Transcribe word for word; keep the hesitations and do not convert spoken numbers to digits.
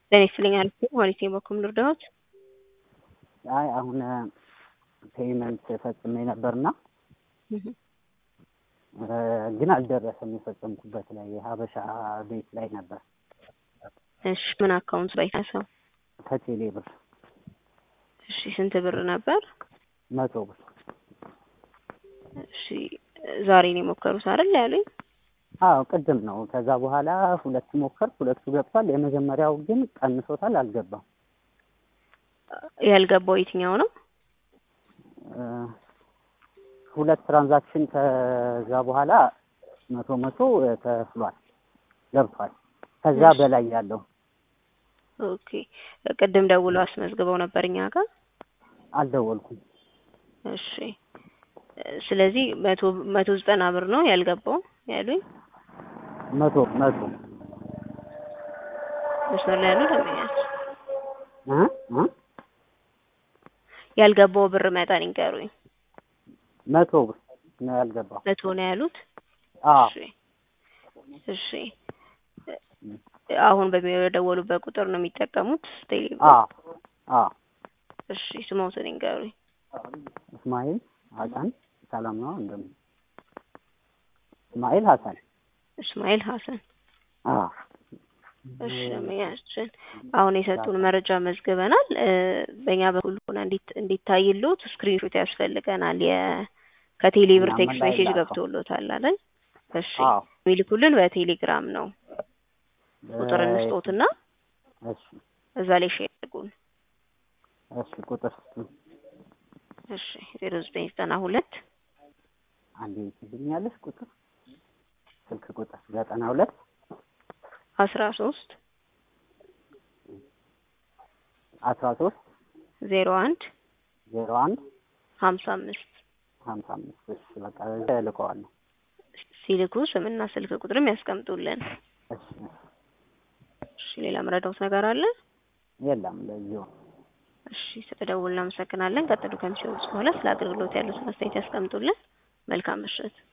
ለኔ ስለኛል ማለት ነው በኩም ልርዳዎት አይ አሁን ፔመንት ፈጽሜ ነበርና ግን አልደረሰም የፈጸምኩበት ላይ ሀበሻ ቤት ላይ ነበር። እሺ ምን አካውንት ላይ ታሰው? ከቴሌ ብር። እሺ ስንት ብር ነበር? መቶ ብር። እሺ ዛሬ ነው የሞከሩት አይደል ያሉኝ? አዎ ቅድም ነው። ከዛ በኋላ ሁለት ሞከር ሁለቱ ገብቷል። የመጀመሪያው ግን ቀንሶታል አልገባም። ያልገባው የትኛው ነው? ሁለት ትራንዛክሽን ከዛ በኋላ መቶ መቶ ተፍሏል ገብቷል። ከዛ በላይ ያለው ኦኬ ቅድም ደውለው አስመዝግበው ነበር እኛ ጋር? አልደወልኩም። እሺ ስለዚህ መቶ መቶ ዘጠና ብር ነው ያልገባው ያሉኝ? መቶ መቶ መስመር ላይ ያሉ ደምኛል እ እ ያልገባው ብር መጠን ይንገሩኝ። መቶ ብር ነው ያልገባው። መቶ ነው ያሉት? አዎ እሺ እሺ አሁን በሚደውሉበት ቁጥር ነው የሚጠቀሙት ቴሌብር? አዎ አዎ እሺ ስሞትን ይንገሩኝ። እስማኤል ሀሰን ሰላም ነው እንደም እስማኤል ሀሰን እስማኤል ሀሰን አዎ እሺ የሚያስችል አሁን የሰጡን መረጃ መዝግበናል። በእኛ በኩል ሆነ እንዴት እንዲታይሉት ስክሪንሾት ያስፈልገናል። የ ከቴሌ ብር ቴክስት ሜሴጅ ገብቶሎታል አይደል? እሺ ሚልኩልን በቴሌግራም ነው። ቁጥር እንስጦትና እሺ እዛ ላይ ሼር አድርጉን። እሺ ቁጥር እሺ ዜሮ ዘጠኝ ዘጠና ሁለት አንዴ ትይኛለሽ ቁጥር ስልክ ቁጥር ዘጠና ሁለት አስራ ሶስት አስራ ሶስት ዜሮ አንድ ዜሮ አንድ ሀምሳ አምስት ሀምሳ አምስት እሺ በቃ ልከዋለሁ። ሲልኩ ስምና ስልክ ቁጥርም ያስቀምጡልን። እሺ እሺ ሌላ መረዳት ነገር አለ? የለም ለዚሁ። እሺ ስለደውልና እናመሰግናለን። ቀጥሉ ከሚሰሩት በኋላ ስለ አገልግሎት ያሉትን አስተያየት ያስቀምጡልን። መልካም ምሽት።